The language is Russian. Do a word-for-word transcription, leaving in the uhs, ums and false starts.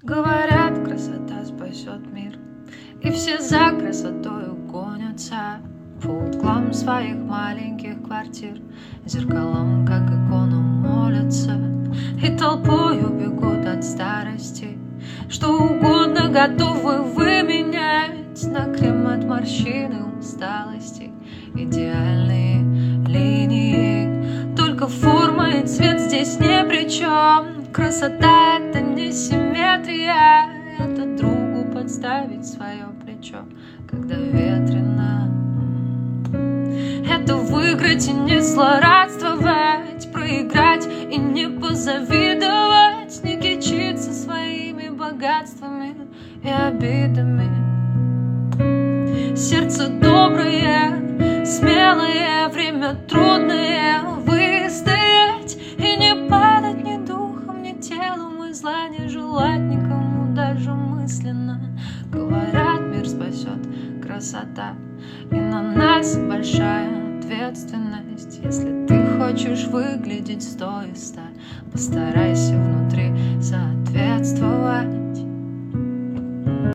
Говорят, красота спасет мир, и все за красотою гонятся по углам своих маленьких квартир, зеркалам, как иконам, молятся и толпою бегут от старости. Что угодно готовы выменять на крем от морщин и усталости. Идеальные линии, только форма и цвет здесь ни при чем. Красота — это не симметрия, это другу подставить свое плечо, когда ветрено. Это выиграть и не злорадствовать, проиграть и не позавидовать, не кичиться своими богатствами и обидами. Сердце доброе, смелое, время трудное, выстоять и не падать ни духом, ни телом, и зла не желать никому даже мысленно. Говорят, мир спасет красота, и на нас большая ответственность. Если ты хочешь выглядеть сто и ста, постарайся в